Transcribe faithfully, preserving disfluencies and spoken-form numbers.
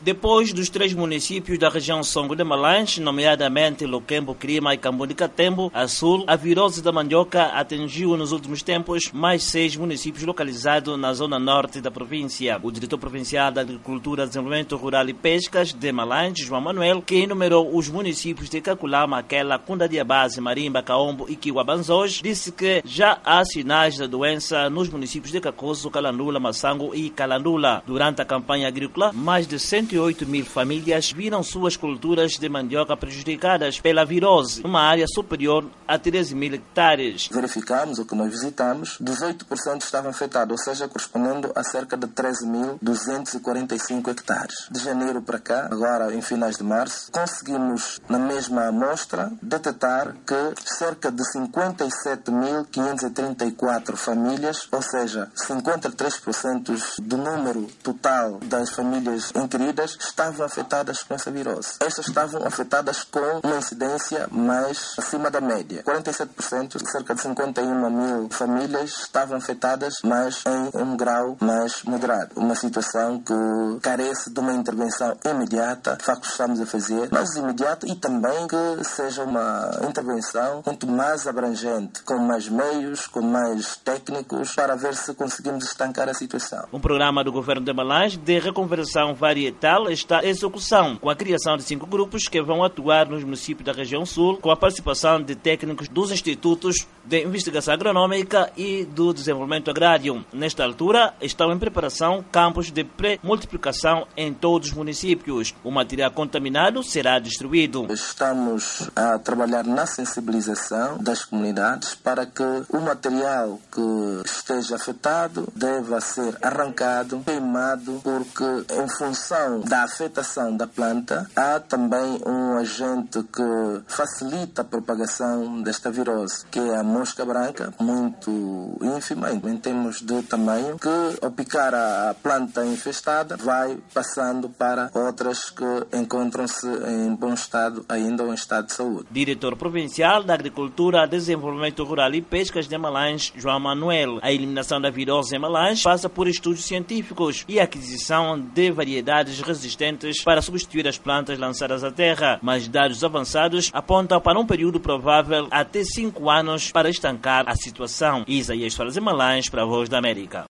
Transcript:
Depois dos três municípios da região Songo de Malange, nomeadamente Luquembo, Crima e Cambu de Catembo, a sul, a virose da mandioca atingiu nos últimos tempos mais seis municípios localizados na zona norte da província. O diretor provincial da Agricultura, Desenvolvimento Rural e Pescas de Malange, João Manuel, que enumerou os municípios de Caculá, Maquela, Cundadiabase, Marimba, Caombo e Kiwabanzós, disse que já há sinais da doença nos municípios de Cacoso, Calandula, Massango e Calandula. Durante a campanha agrícola, mais de cento e oito mil famílias viram suas culturas de mandioca prejudicadas pela virose, numa área superior a treze mil hectares. Verificamos o que nós visitamos, dezoito por cento estavam afetados, ou seja, correspondendo a cerca de treze mil duzentos e quarenta e cinco hectares. De janeiro para cá, agora em finais de março, conseguimos na mesma amostra detectar que cerca de cinquenta e sete mil quinhentos e trinta e quatro famílias, ou seja, cinquenta e três por cento do número total das famílias inquiridas estavam afetadas com essa virose. Estas estavam afetadas com uma incidência mais acima da média. quarenta e sete por cento, cerca de cinquenta e uma mil famílias estavam afetadas, mas em um grau mais moderado. Uma situação que carece de uma intervenção imediata, de facto estamos a fazer, mas imediata, e também que seja uma intervenção muito mais abrangente, com mais meios, com mais técnicos, para ver se conseguimos estancar a situação. Um programa do governo de Malange de reconversão varietal está em execução, com a criação de cinco grupos que vão atuar nos municípios da região sul, com a participação de técnicos dos institutos de investigação agronômica e do desenvolvimento agrário. Nesta altura, estão em preparação campos de pré-multiplicação em todos os municípios. O material contaminado será destruído. Estamos a trabalhar na sensibilização das comunidades para que o material que esteja afetado deva ser arrancado, queimado, porque em função da afetação da planta, há também um agente que facilita a propagação desta virose, que é a mosca branca, muito ínfima em termos de tamanho, que ao picar a planta infestada vai passando para outras que encontram-se em bom estado ainda ou em estado de saúde. Diretor Provincial da Agricultura, Desenvolvimento Rural e Pescas de Malange, João Manuel. A eliminação da virose em Malange passa por estudos científicos e aquisição de variedades resistentes para substituir as plantas lançadas à terra, mas dados avançados apontam para um período provável até cinco anos para estancar a situação. Isaías Soares em Malange, para a Voz da América.